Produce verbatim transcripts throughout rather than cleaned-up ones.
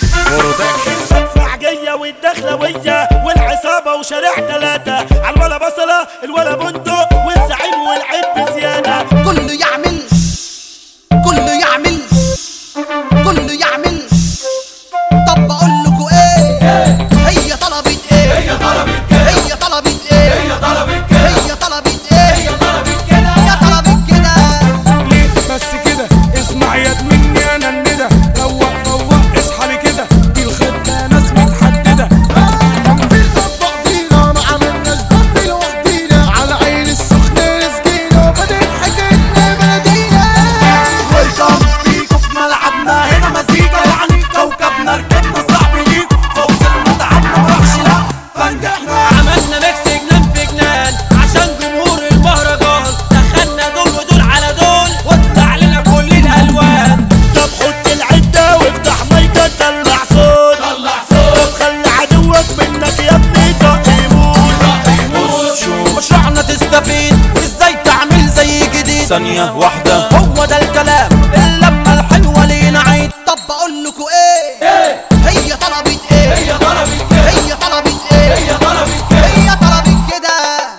مدفعجية والدخلوية والعصابة وشارع تلاتة عالولا بصلة الولا بندق والزعيم والعيب بزيادة. كله يعمل كله يعمل كله يعمل. طب بقول لكم ايه؟ هي طلبت ايه؟ هي طلبت كده. هي طلبت ايه؟ هي طلبت كده. هي طلبت ايه؟ هي طلبت كده. هي طلبت كده. ليه بس كده؟ اسمع يد مني انا الندى، روق فوق اصحى لي كده، دي الخطة ناس متحددة. تنفيذ بعضينا ما عملناش ضد لوحدينا، على عين السخنة رزقينا وبدت حكايتنا بلدينا. ويلكم بيكوا في ملعبنا هنا مزيكا يعني كوكبنا ركبنا صعب ليكوا فوصلنا تعبنا مراحش لا فنجحنا. عملنا ميكس جنان في جنان عشان جمهور المهرجان، دخلنا دول ودول على دول وطلع لنا كل الالوان. طب حط العدة وافتح مايكك طلع صوت طلع صوت. طب خلي عدوك منك يا ابني طق يموت طق يموت. مشروعنا تستفيد ازاي تعمل زي جديد ثانية واحدة، هو ده الكلام اللمة الحلوة لينا عيد. طب بقول لكم ايه؟ هي طلبت ايه؟ هي طلبت كده. هي طلبت ايه؟ هي طلبت كده. هي طلبت كده.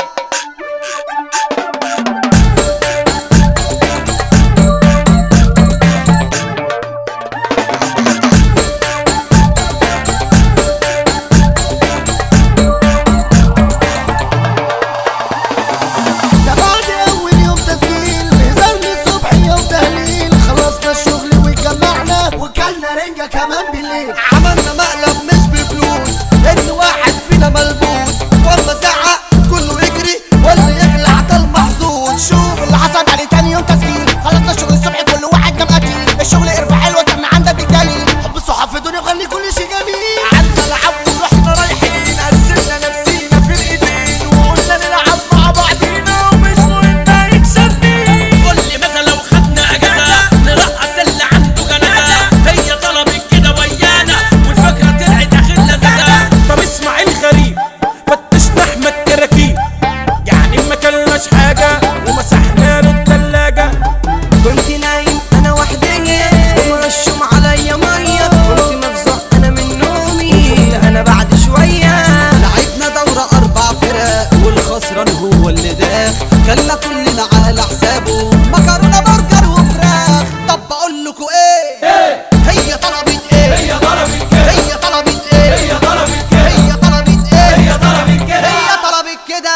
ده بعد أول يوم تسجيل نزلنا الصبح يوم تهليل، خلصنا الشغل واتجمعنا وكلنا رنجة كمان بالليل. عملنا مقلب مش بفلوس، ان واحد فينا ملبوس والله زعق كله يجري واللي يخلع ده المحظوظ. شوف اللي حصل عليه تاني يوم تسجيل، خلصنا الشغل الصبح كل واحد نام قتيل. الشغل قرفة حلوة كان عندك بالدليل، حب الصحاب في الدنيا وخلي كل شيء جميل. قعدنا نلعب ورحنا رايحين قسمنا نفسينا في الايدين وقلنا نلعب مع بعضينا ومش مهم يكسب مين. كل مثلا لو خدنا اجازة نرقص اللي عنده جنازة، هي طلبت كده ويانا والفكرة طلعت اخر لذاذة. طب اسمع الغريب، فتشنا احمد كراكيب يعني ما كلناش حاجة ومسحنا له التلاجة. كنت نايم انا وحدي ومرشم عليا ميه، كنت مفزوع انا من نومي انا بعد شويه. لعبنا دوره اربع فرق والخسران هو اللي داخ، خلى كلنا على حسابه مكرونه برجر وفراخ. طب بقول لكم ايه؟ هي طلبت ايه؟ هي طلبت كده. هي طلبت ايه؟ هي طلبت كده. هي طلبت ايه؟ هي طلبت كده. هي طلبت كده.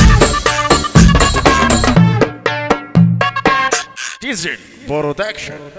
Production.